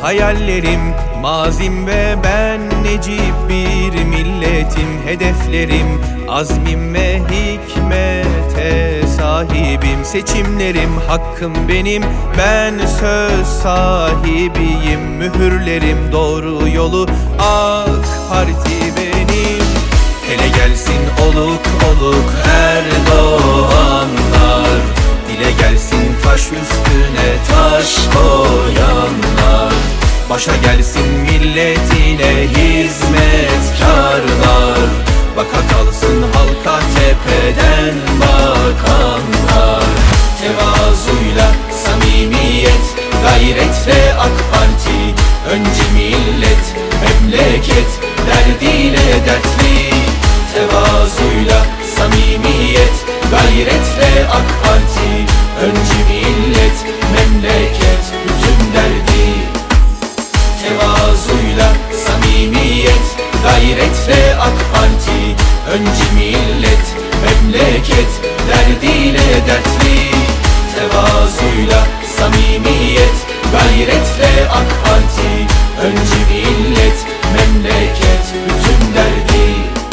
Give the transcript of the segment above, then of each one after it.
Hayallerim, mazim ve ben necip bir milletim. Hedeflerim, azmim ve hikmete sahibim. Seçimlerim, hakkım benim, ben söz sahibiyim. Mühürlerim, doğru yolu, AK Parti benim. Hele gelsin oluk oluk Erdoğanlar, dile gelsin taş üstüne taş koyanlar. Başa gelsin milletine hizmetkarlar, baka kalsın halka tepeden bakanlar. Tevazuyla samimiyet, gayretle AK Parti, önce millet, memleket, derdiyle dertli. Tevazuyla samimiyet, gayretle AK Parti, önce millet, memleket, bütün derdi. Tevazuyla samimiyet, gayretle AK Parti, önce millet, memleket, derdiyle dertli. Tevazuyla samimiyet, gayretle AK Parti, önce millet, memleket, bütün derdi.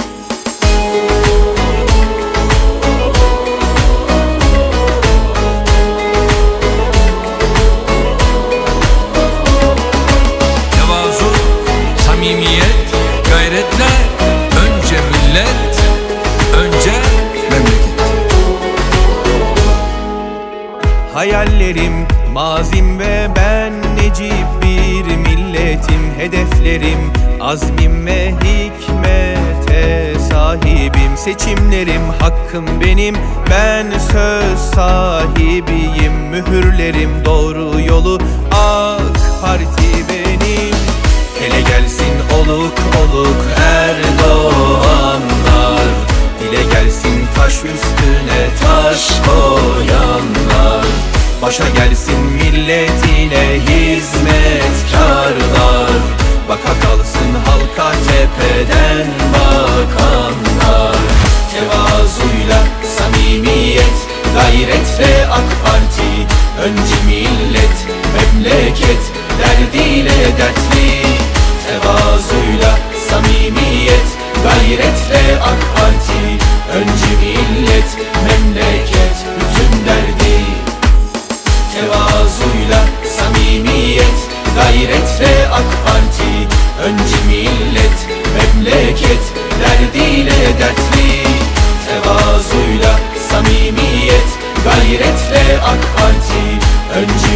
Samimiyet, gayretle, önce millet, önce memleket. Hayallerim, mazim ve ben necip bir milletim. Hedeflerim, azmim ve hikmete sahibim. Seçimlerim, hakkım benim, ben söz sahibiyim. Mühürlerim, doğru yolu, AK Parti benim. Hele gelsin oluk oluk Erdoğanlar, dile gelsin taş üstüne taş koyanlar. Başa gelsin milletine hizmetkarlar, baka kalsın halka tepeden bakanlar. Tevazuyla samimiyet, gayretle AK Parti, önce millet, memleket, derdiyle dertli. Tevazuyla samimiyet, gayretle AK Parti, önce millet, memleket, bütün derdi. Tevazuyla samimiyet, gayretle AK Parti, önce millet, memleket, derdiyle dertli. Tevazuyla samimiyet, gayretle AK Parti, önce